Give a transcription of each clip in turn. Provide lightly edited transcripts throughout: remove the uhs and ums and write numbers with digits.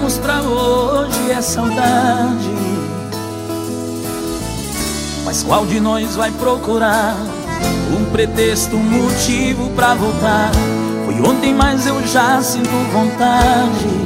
temos pra hoje é saudade. Mas qual de nós vai procurar um pretexto, um motivo pra voltar? Foi ontem, mas eu já sinto vontade.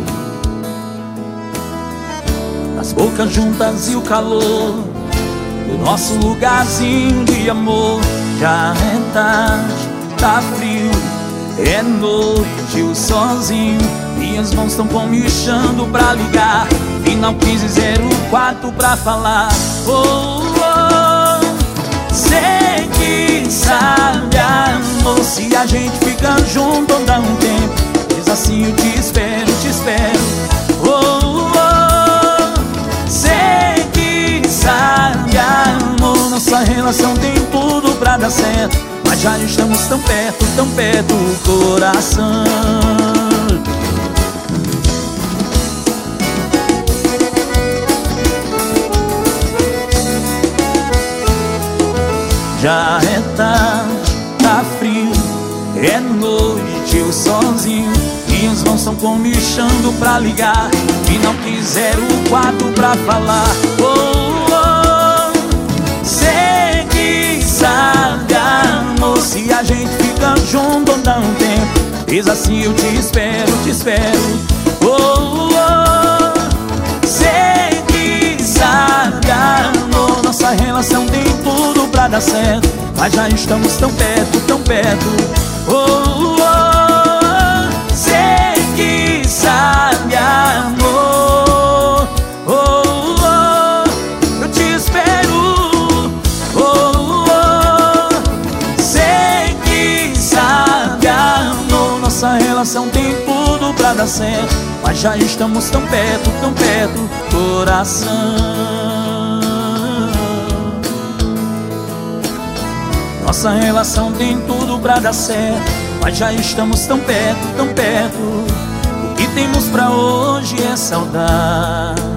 As bocas juntas e o calor do nosso lugarzinho de amor. Já é tarde, tá frio, é noite, eu sozinho. Minhas mãos estão comichando pra ligar. Final 1504 pra falar. Oh, oh, sei que sabe, amor, se a gente fica junto ou dá um tempo. Diz assim, eu te espero, te espero. Oh, oh, sei que sabe, amor, nossa relação tem tudo pra dar certo. Mas já estamos tão perto, coração. Já é tarde, tá frio, é noite, eu sozinho. Minhas mãos estão comichando pra ligar. Final 1504 pra falar. Oh, oh, sei que sabe, amor, se a gente fica junto ou dá um tempo. Diz assim, eu te espero, te espero. Oh, oh, sei que sabe, amor, nossa relação tem tudo pra dar certo. Mas já estamos tão perto. Oh, oh, sei que sabe, amor. Oh, oh, eu te espero. Oh, oh, sei que sabe, amor, nossa relação tem tudo pra dar certo. Mas já estamos tão perto, coração. Nossa relação tem tudo pra dar certo. Mas já estamos tão perto. O que temos pra hoje é saudade.